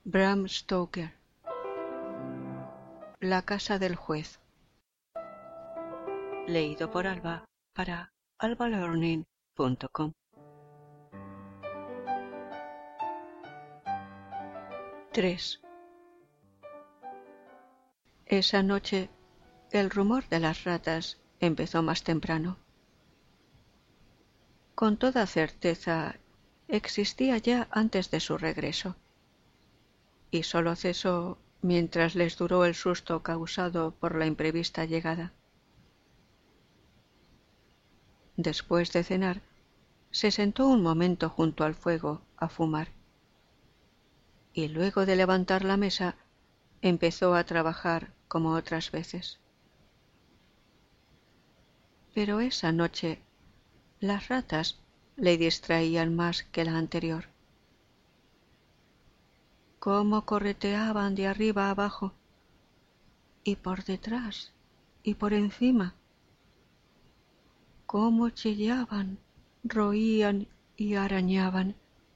Bram Stoker. La casa del juez. Leído por Alba para albalearning.com. 3. Esa noche el rumor de las ratas empezó más temprano. Con toda certeza existía ya antes de su regreso, y sólo cesó mientras les duró el susto causado por la imprevista llegada. Después de cenar, se sentó un momento junto al fuego a fumar, y luego de levantar la mesa, empezó a trabajar como otras veces. Pero esa noche las ratas le distraían más que la anterior. Cómo correteaban de arriba a abajo, y por detrás, y por encima. Cómo chillaban, roían y arañaban.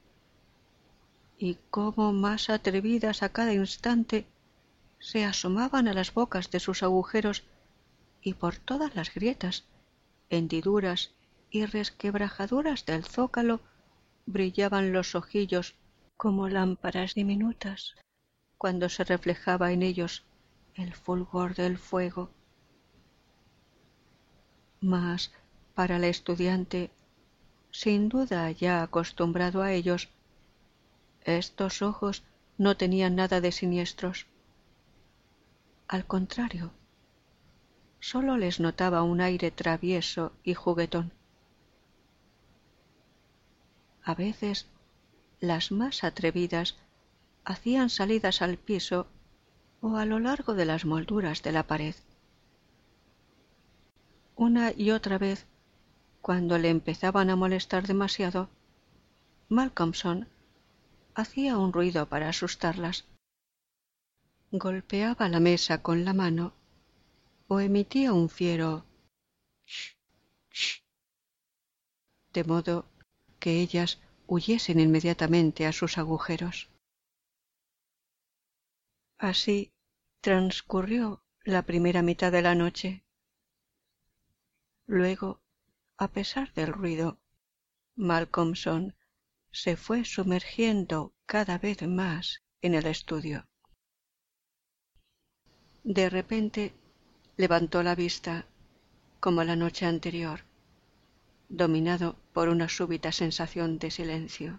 Y cómo más atrevidas a cada instante se asomaban a las bocas de sus agujeros y por todas las grietas, hendiduras y resquebrajaduras del zócalo brillaban los ojillos como lámparas diminutas cuando se reflejaba en ellos el fulgor del fuego. Mas para el estudiante, sin duda ya acostumbrado a ellos, estos ojos no tenían nada de siniestros. Al contrario, sólo les notaba un aire travieso y juguetón. A veces, las más atrevidas hacían salidas al piso o a lo largo de las molduras de la pared. Una y otra vez, cuando le empezaban a molestar demasiado, Malcolmson hacía un ruido para asustarlas. Golpeaba la mesa con la mano o emitía un fiero «ch, ch», de modo que ellas huyesen inmediatamente a sus agujeros. Así transcurrió la primera mitad de la noche. Luego, a pesar del ruido, Malcolmson se fue sumergiendo cada vez más en el estudio. De repente levantó la vista, como la noche anterior, dominado por una súbita sensación de silencio.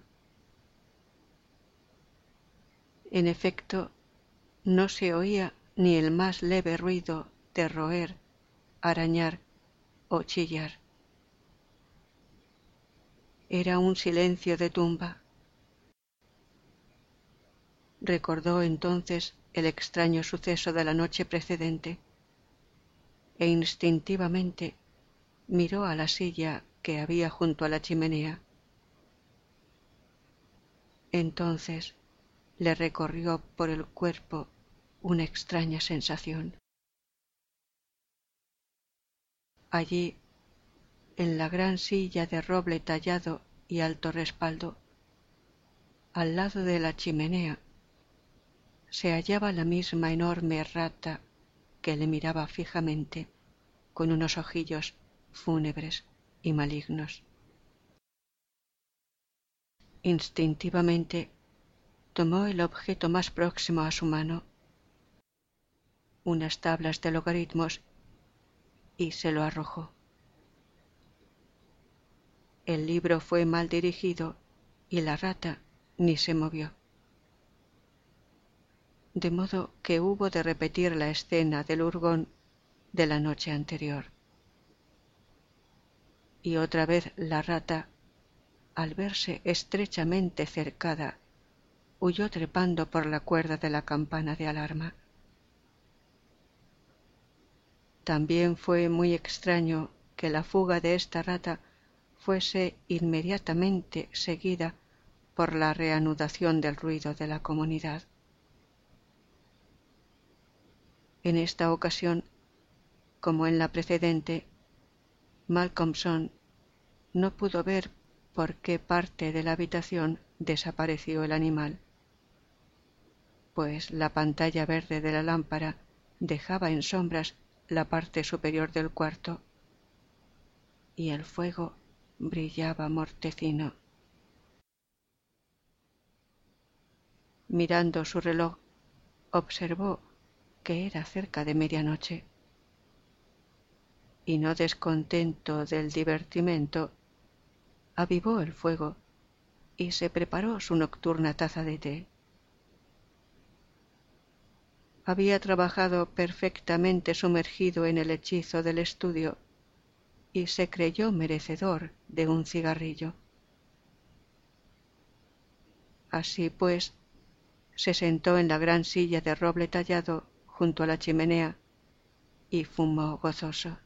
En efecto, no se oía ni el más leve ruido de roer, arañar o chillar. Era un silencio de tumba. Recordó entonces el extraño suceso de la noche precedente e instintivamente miró a la silla que había junto a la chimenea. Entonces le recorrió por el cuerpo una extraña sensación. Allí, en la gran silla de roble tallado y alto respaldo, al lado de la chimenea, se hallaba la misma enorme rata que le miraba fijamente con unos ojillos fúnebres y malignos. Instintivamente tomó el objeto más próximo a su mano, unas tablas de logaritmos, y se lo arrojó. El libro fue mal dirigido y la rata ni se movió, de modo que hubo de repetir la escena del hurgón de la noche anterior. Y otra vez la rata, al verse estrechamente cercada, huyó trepando por la cuerda de la campana de alarma. También fue muy extraño que la fuga de esta rata fuese inmediatamente seguida por la reanudación del ruido de la comunidad. En esta ocasión, como en la precedente, Malcolmson no pudo ver por qué parte de la habitación desapareció el animal. pues la pantalla verde de la lámpara dejaba en sombras la parte superior del cuarto, y el fuego brillaba mortecino. Mirando su reloj, observó que era cerca de medianoche, y no descontento del divertimento, avivó el fuego y se preparó su nocturna taza de té. Había trabajado perfectamente sumergido en el hechizo del estudio y se creyó merecedor de un cigarrillo. Así pues, se sentó en la gran silla de roble tallado junto a la chimenea y fumó gozoso.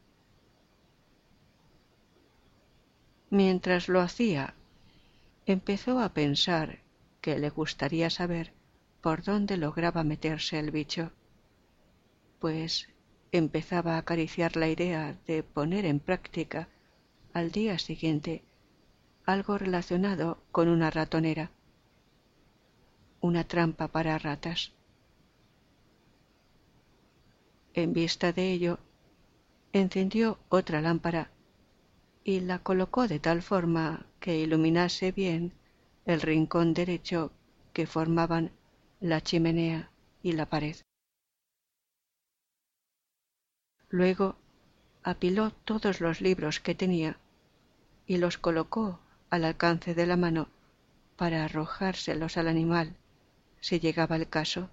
Mientras lo hacía, empezó a pensar que le gustaría saber por dónde lograba meterse el bicho, pues empezaba a acariciar la idea de poner en práctica al día siguiente algo relacionado con una ratonera, una trampa para ratas. En vista de ello, encendió otra lámpara y la colocó de tal forma que iluminase bien el rincón derecho que formaban la chimenea y la pared. Luego apiló todos los libros que tenía y los colocó al alcance de la mano para arrojárselos al animal si llegaba el caso.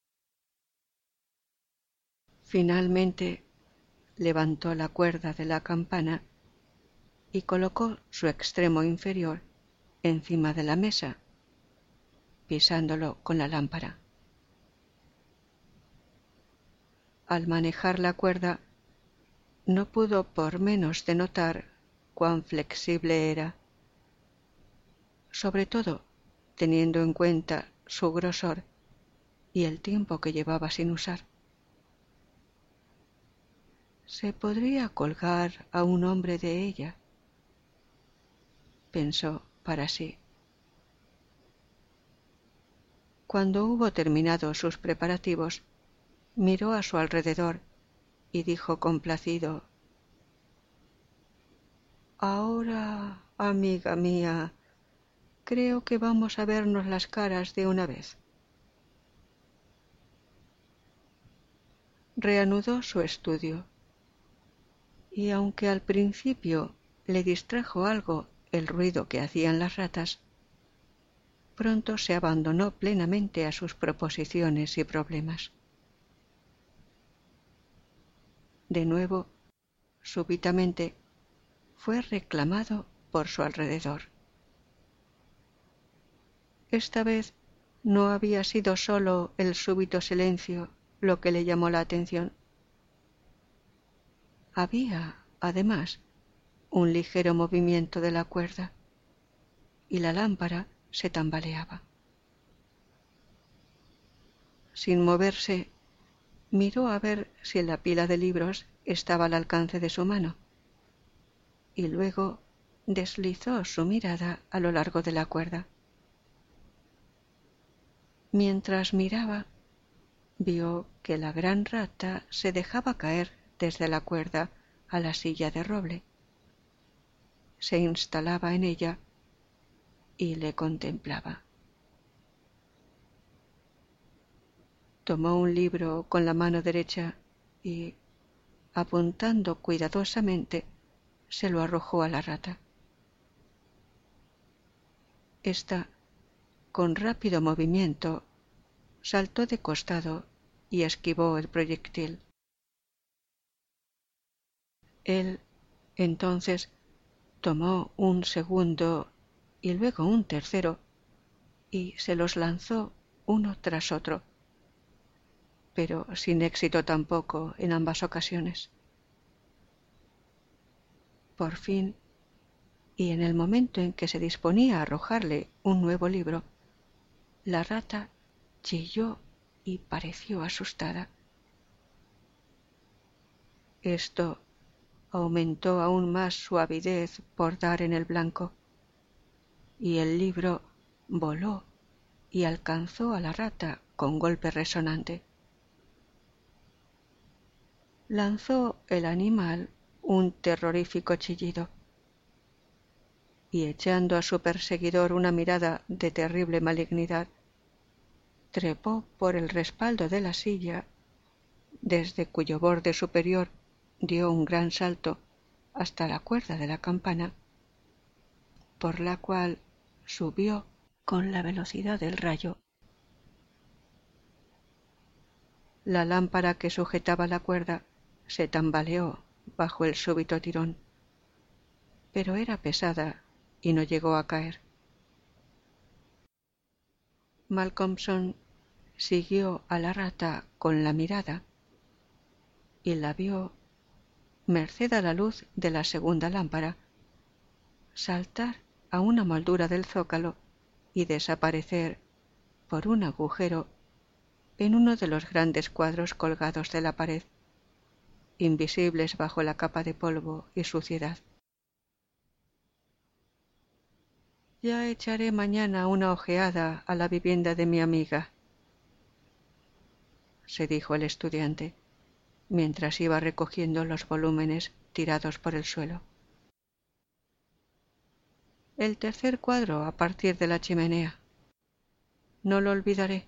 Finalmente levantó la cuerda de la campana y colocó su extremo inferior encima de la mesa, pisándolo con la lámpara. Al manejar la cuerda, no pudo por menos de notar cuán flexible era, sobre todo teniendo en cuenta su grosor y el tiempo que llevaba sin usar. Se podría colgar a un hombre de ella, pensó para sí. Cuando hubo terminado sus preparativos, miró a su alrededor y dijo complacido: «Ahora, amiga mía, creo que vamos a vernos las caras de una vez». Reanudó su estudio, y aunque al principio le distrajo algo el ruido que hacían las ratas, pronto se abandonó plenamente a sus proposiciones y problemas. De nuevo, súbitamente, fue reclamado por su alrededor. Esta vez no había sido sólo el súbito silencio lo que le llamó la atención. Había, además, un ligero movimiento de la cuerda, y la lámpara se tambaleaba. Sin moverse, miró a ver si la pila de libros estaba al alcance de su mano, y luego deslizó su mirada a lo largo de la cuerda. Mientras miraba, vio que la gran rata se dejaba caer desde la cuerda a la silla de roble. Se instalaba en ella y le contemplaba. Tomó un libro con la mano derecha y, apuntando cuidadosamente, se lo arrojó a la rata. Esta, con rápido movimiento, saltó de costado y esquivó el proyectil. Él, entonces, tomó un segundo y luego un tercero y se los lanzó uno tras otro, pero sin éxito tampoco en ambas ocasiones. Por fin, y en el momento en que se disponía a arrojarle un nuevo libro, la rata chilló y pareció asustada. Esto aumentó aún más su avidez por dar en el blanco, y el libro voló y alcanzó a la rata con golpe resonante. Lanzó el animal un terrorífico chillido y, echando a su perseguidor una mirada de terrible malignidad, trepó por el respaldo de la silla, desde cuyo borde superior dio un gran salto hasta la cuerda de la campana, por la cual subió con la velocidad del rayo. La lámpara que sujetaba la cuerda se tambaleó bajo el súbito tirón, pero era pesada y no llegó a caer. Malcolmson siguió a la rata con la mirada y la vio, merced a la luz de la segunda lámpara, saltar a una moldura del zócalo y desaparecer por un agujero en uno de los grandes cuadros colgados de la pared, invisibles bajo la capa de polvo y suciedad. Ya echaré mañana una ojeada a la vivienda de mi amiga, se dijo el estudiante, mientras iba recogiendo los volúmenes tirados por el suelo. El tercer cuadro a partir de la chimenea. No lo olvidaré.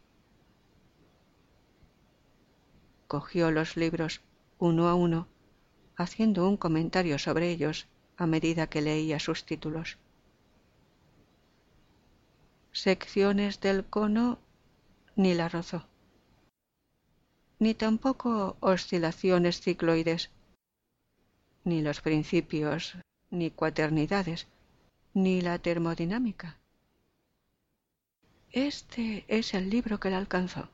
Cogió los libros uno a uno, haciendo un comentario sobre ellos a medida que leía sus títulos. Secciones del cono ni la rozó, ni tampoco oscilaciones cicloides, ni los principios, ni cuaternidades, ni la termodinámica. Este es el libro que la alcanzó.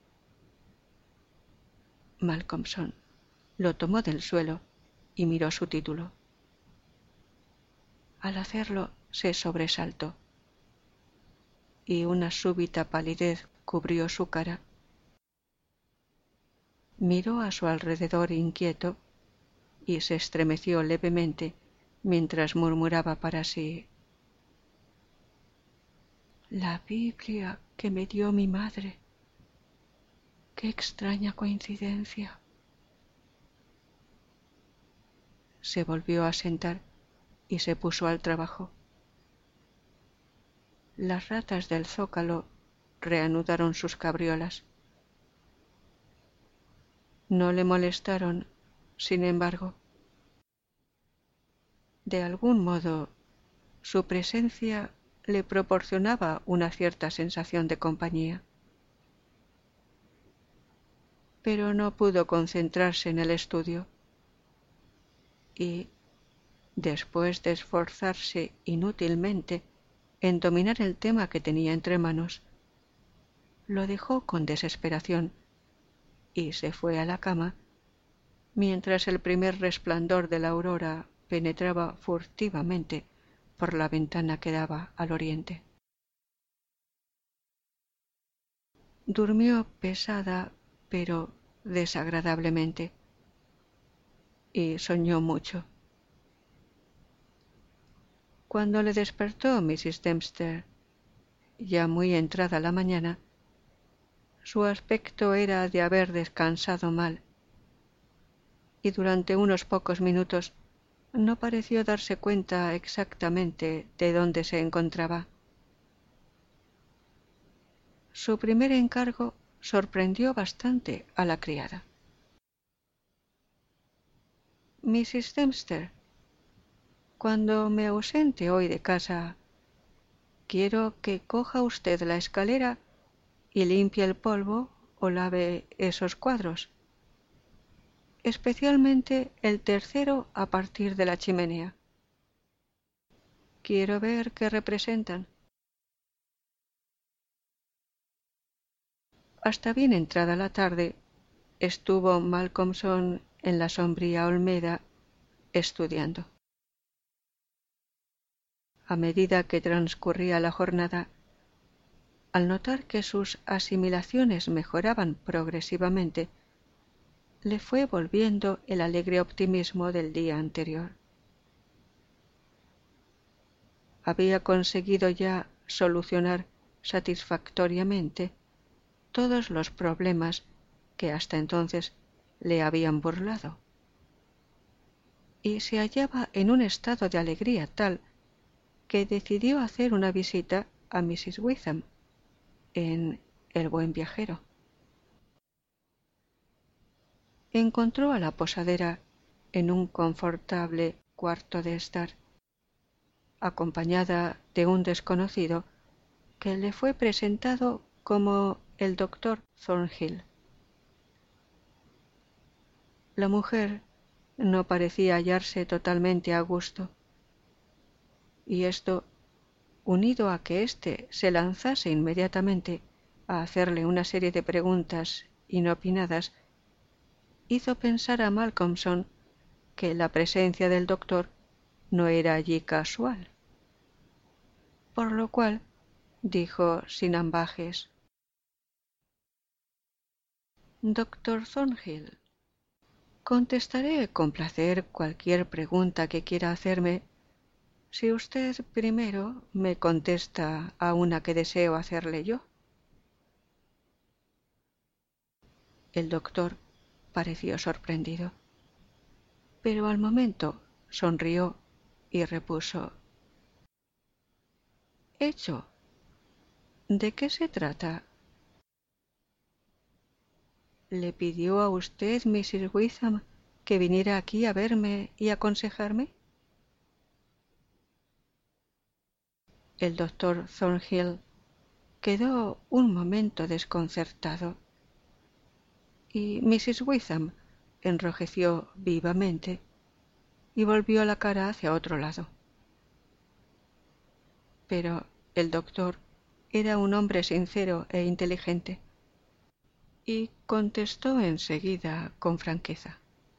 Malcolmson lo tomó del suelo y miró su título. Al hacerlo se sobresaltó y una súbita palidez cubrió su cara. Miró a su alrededor inquieto y se estremeció levemente mientras murmuraba para sí: La Biblia que me dio mi madre. ¡Qué extraña coincidencia! Se volvió a sentar y se puso al trabajo. Las ratas del zócalo reanudaron sus cabriolas. No le molestaron, sin embargo. De algún modo, su presencia le proporcionaba una cierta sensación de compañía. Pero no pudo concentrarse en el estudio y, después de esforzarse inútilmente en dominar el tema que tenía entre manos, lo dejó con desesperación y se fue a la cama mientras el primer resplandor de la aurora penetraba furtivamente por la ventana que daba al oriente. Durmió pesada pero desagradablemente y soñó mucho. Cuando le despertó Mrs. Dempster, ya muy entrada la mañana, su aspecto era de haber descansado mal, y durante unos pocos minutos no pareció darse cuenta exactamente de dónde se encontraba. Su primer encargo sorprendió bastante a la criada. Mrs. Dempster, cuando me ausente hoy de casa, quiero que coja usted la escalera y limpie el polvo o lave esos cuadros, especialmente el tercero a partir de la chimenea. Quiero ver qué representan. Hasta bien entrada la tarde estuvo Malcolmson en la sombría Olmeda estudiando. A medida que transcurría la jornada, al notar que sus asimilaciones mejoraban progresivamente, le fue volviendo el alegre optimismo del día anterior. Había conseguido ya solucionar satisfactoriamente todos los problemas que hasta entonces le habían burlado, y se hallaba en un estado de alegría tal que decidió hacer una visita a Mrs. Witham en El Buen Viajero. Encontró a la posadera en un confortable cuarto de estar, acompañada de un desconocido que le fue presentado como el doctor Thornhill. La mujer no parecía hallarse totalmente a gusto, y esto, unido a que éste se lanzase inmediatamente a hacerle una serie de preguntas inopinadas, hizo pensar a Malcolmson que la presencia del doctor no era allí casual, por lo cual dijo sin ambajes: «Doctor Thornhill, contestaré con placer cualquier pregunta que quiera hacerme, si usted primero me contesta a una que deseo hacerle yo». El doctor pareció sorprendido, pero al momento sonrió y repuso: «Hecho. ¿De qué se trata?» «¿Le pidió a usted, Mrs. Witham, que viniera aquí a verme y aconsejarme?» El doctor Thornhill quedó un momento desconcertado, y Mrs. Witham enrojeció vivamente y volvió la cara hacia otro lado. Pero el doctor era un hombre sincero e inteligente, y contestó enseguida con franqueza: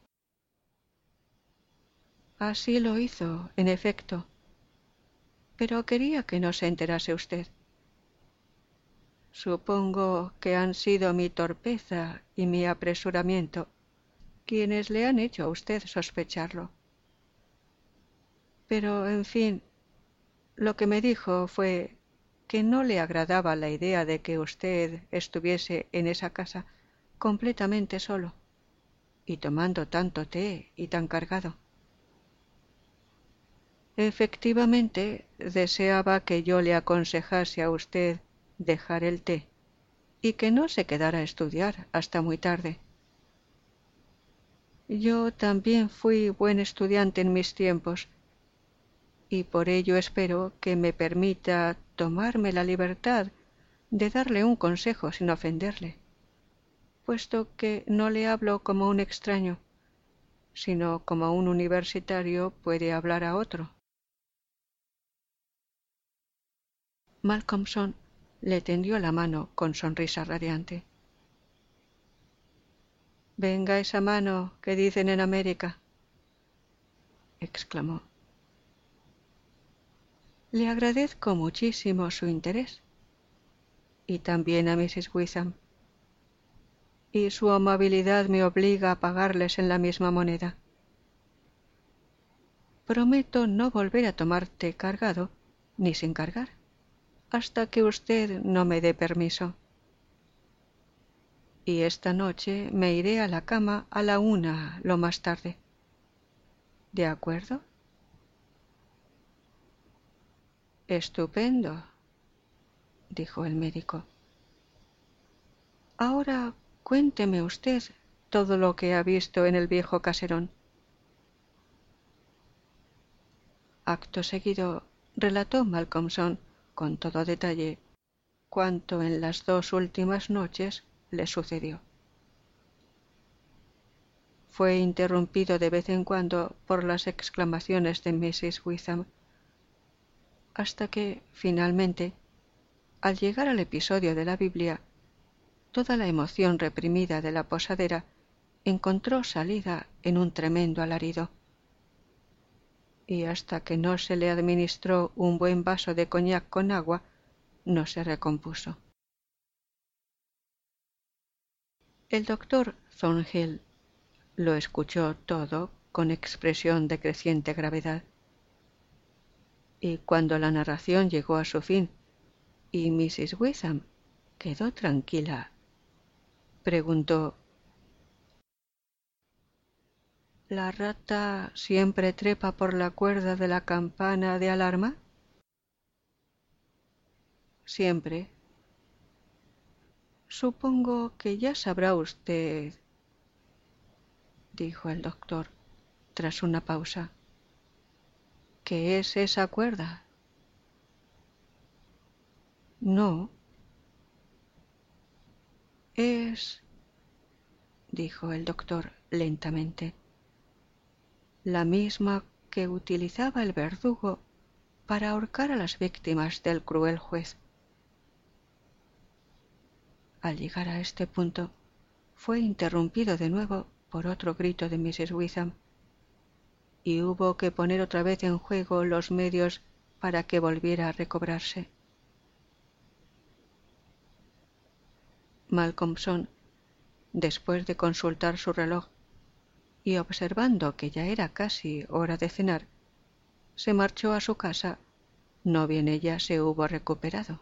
«Así lo hizo, en efecto, pero quería que no se enterase usted. Supongo que han sido mi torpeza y mi apresuramiento quienes le han hecho a usted sospecharlo. Pero, en fin, lo que me dijo fue que no le agradaba la idea de que usted estuviese en esa casa completamente solo y tomando tanto té y tan cargado. Efectivamente, deseaba que yo le aconsejase a usted dejar el té y que no se quedara a estudiar hasta muy tarde. Yo también fui buen estudiante en mis tiempos, y por ello espero que me permita tomarme la libertad de darle un consejo sin ofenderle, puesto que no le hablo como un extraño, sino como un universitario puede hablar a otro». Malcolmson le tendió la mano con sonrisa radiante. «Venga esa mano que dicen en América», exclamó. «Le agradezco muchísimo su interés, y también a Mrs. Witham, y su amabilidad me obliga a pagarles en la misma moneda. Prometo no volver a tomar té cargado ni sin cargar, hasta que usted no me dé permiso. Y esta noche me iré a la cama a la 1 lo más tarde. ¿De acuerdo?» «Estupendo», dijo el médico. «Ahora cuénteme usted todo lo que ha visto en el viejo caserón». Acto seguido relató Malcolmson con todo detalle cuanto en las 2 últimas noches le sucedió. Fue interrumpido de vez en cuando por las exclamaciones de Mrs. Witham, hasta que, finalmente, al llegar al episodio de la Biblia, toda la emoción reprimida de la posadera encontró salida en un tremendo alarido, y hasta que no se le administró un buen vaso de coñac con agua, no se recompuso. El doctor Thornhill lo escuchó todo con expresión de creciente gravedad, y cuando la narración llegó a su fin y Mrs. Witham quedó tranquila preguntó. ¿La rata siempre trepa por la cuerda de la campana de alarma? Siempre. Supongo que ya sabrá usted, dijo el doctor, tras una pausa. ¿Qué es esa cuerda? No. Es, dijo el doctor lentamente, la misma que utilizaba el verdugo para ahorcar a las víctimas del cruel juez. Al llegar a este punto, fue interrumpido de nuevo por otro grito de Mrs. Witham, y hubo que poner otra vez en juego los medios para que volviera a recobrarse. Malcolmson, después de consultar su reloj y observando que ya era casi hora de cenar, se marchó a su casa, no bien ella se hubo recuperado.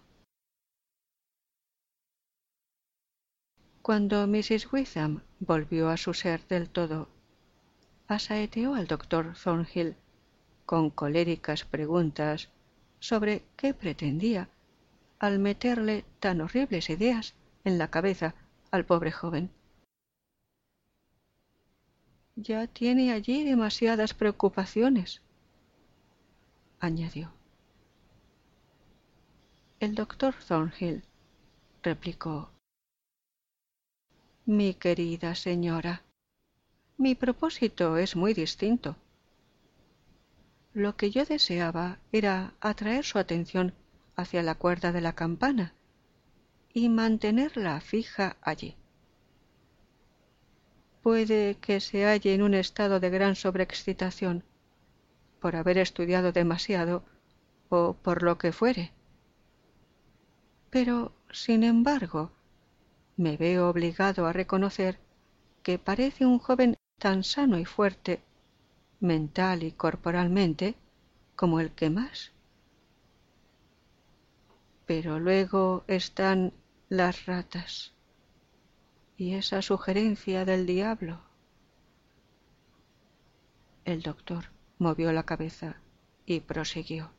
Cuando Mrs. Witham volvió a su ser del todo, asaeteó al doctor Thornhill con coléricas preguntas sobre qué pretendía al meterle tan horribles ideas en la cabeza al pobre joven. Ya tiene allí demasiadas preocupaciones, añadió. El doctor Thornhill replicó: Mi querida señora, mi propósito es muy distinto. Lo que yo deseaba era atraer su atención hacia la cuerda de la campana y mantenerla fija allí. Puede que se halle en un estado de gran sobreexcitación, por haber estudiado demasiado o por lo que fuere. Pero, sin embargo, me veo obligado a reconocer que parece un joven tan sano y fuerte, mental y corporalmente, como el que más. Pero luego están las ratas y esa sugerencia del diablo. El doctor movió la cabeza y prosiguió.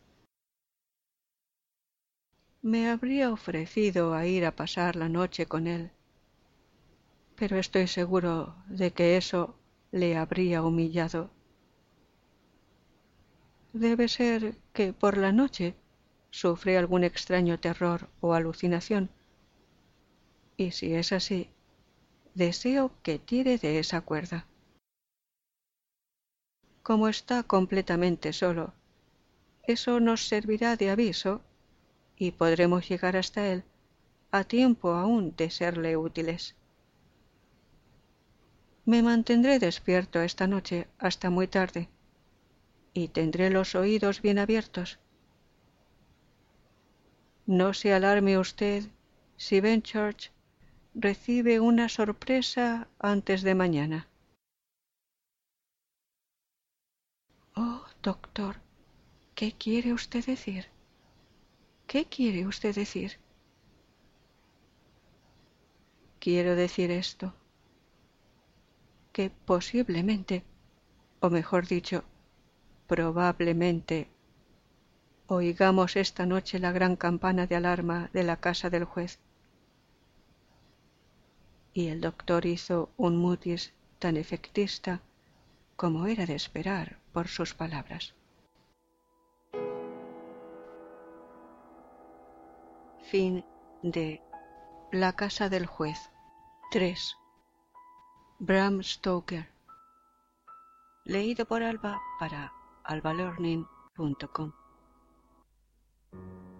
Me habría ofrecido a ir a pasar la noche con él, pero estoy seguro de que eso le habría humillado. Debe ser que por la noche sufre algún extraño terror o alucinación, y si es así, deseo que tire de esa cuerda. Como está completamente solo, eso nos servirá de aviso y podremos llegar hasta él a tiempo aún de serle útiles. Me mantendré despierto esta noche hasta muy tarde y tendré los oídos bien abiertos. No se alarme usted si Benchurch recibe una sorpresa antes de mañana. Oh, doctor, ¿qué quiere usted decir? ¿Qué quiere usted decir? Quiero decir esto, que posiblemente, o mejor dicho, probablemente, oigamos esta noche la gran campana de alarma de la casa del juez. Y el doctor hizo un mutis tan efectista como era de esperar por sus palabras. Fin de La casa del juez 3. Bram Stoker. Leído por Alba para albalearning.com.